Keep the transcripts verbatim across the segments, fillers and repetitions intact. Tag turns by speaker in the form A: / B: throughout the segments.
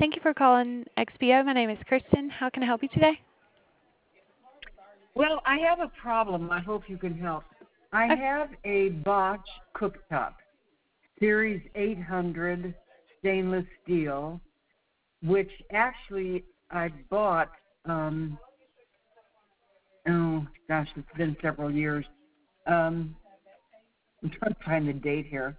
A: Thank you for calling X P O. My name is Kristen. How can I help you today?
B: Well, I have a problem. I hope you can help. I
A: Okay.
B: have a Bosch cooktop, Series eight hundred stainless steel, which actually I bought, um, oh, gosh, it's been several years. Um, I'm trying to find the date here.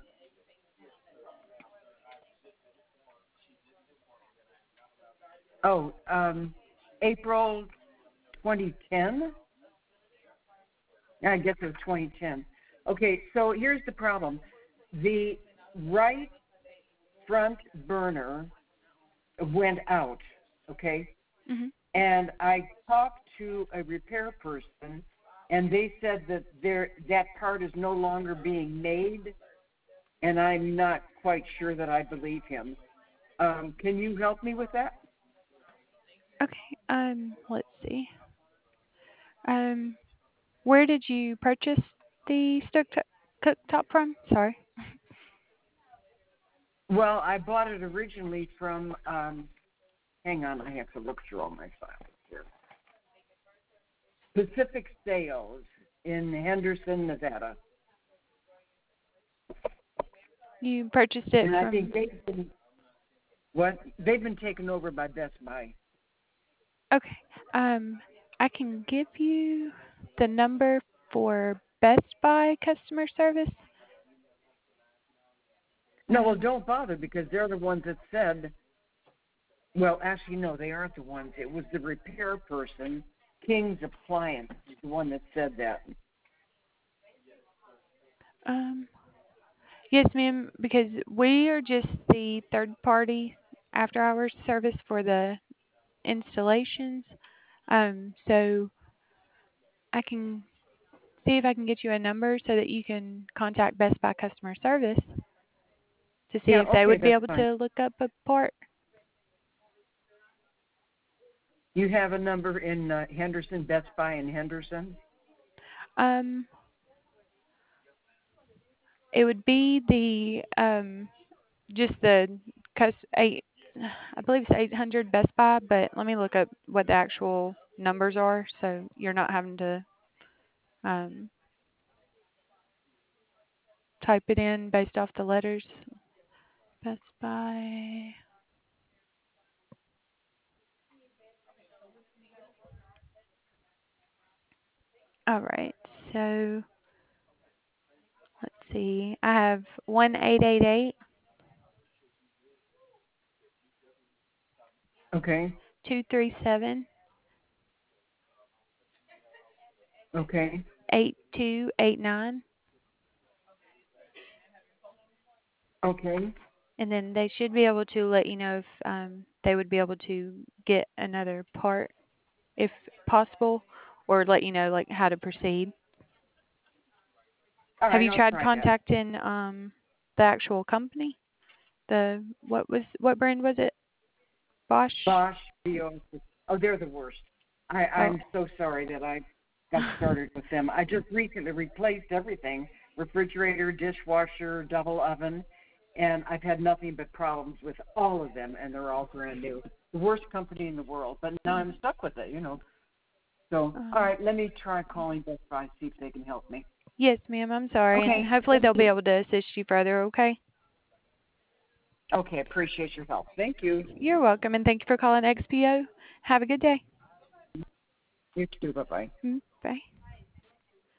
B: Oh, um, April twenty ten? I guess it was twenty ten. Okay, so here's the problem. The right front burner went out, okay?
A: Mhm.
B: And I talked to a repair person, and they said that there that part is no longer being made, and I'm not quite sure that I believe him. Um, can you help me with that?
A: Okay. Um, let's see. Um, where did you purchase the stook cooktop from? Sorry.
B: Well, I bought it originally from, um, hang on, I have to look through all my files here. Pacific Sales in Henderson, Nevada.
A: You purchased it
B: And I
A: from.
B: think they've been, what? They've been taken over by Best Buy.
A: Okay. Um, I can give you the number for Best Buy customer service.
B: No, well,
A: Um,
B: don't bother because they're the ones that said, well, actually, no, they aren't the ones. It was the repair person, King's Appliance, is the one that said that.
A: um, yes, ma'am, because we are just the third party after hours service for the installations. Um, so I can see if I can get you a number so that you can contact Best Buy customer service to see
B: Yeah,
A: if they
B: okay,
A: would be
B: that's
A: able
B: fine.
A: to look up a part.
B: You have a number in uh, Henderson, Best Buy in Henderson?
A: Um, it would be the um just the cus eight. I believe it's eight hundred Best Buy, but let me look up what the actual numbers are so you're not having to um type it in based off the letters. Best Buy. All right. So let's see. I have one eight eight eight
B: Okay,
A: two three seven
B: okay.
A: eight two eight nine,
B: Okay.
A: and then they should be able to let you know if um they would be able to get another part if possible, or let you know like how to proceed.
B: All
A: Have
B: right,
A: you
B: I'll
A: tried
B: try that.
A: contacting um the actual company? The what was what brand was it? Bosch?
B: Bosch, B O S. Oh, they're the worst. I,
A: Oh.
B: I'm so sorry that I got started with them. I just recently replaced everything, refrigerator, dishwasher, double oven, and I've had nothing but problems with all of them, and they're all brand new. The worst company in the world, but now I'm stuck with it, you know. So, all
A: Um,
B: right, let me try calling Best Buy, see if they can help me.
A: yes, ma'am. I'm sorry, and
B: Okay,
A: hopefully
B: thank
A: they'll be
B: you.
A: able to assist you further. Okay.
B: Okay, appreciate your help. Thank you.
A: You're welcome, and thank you for calling X P O. Have a good day.
B: You too, bye-bye.
A: Mm, bye.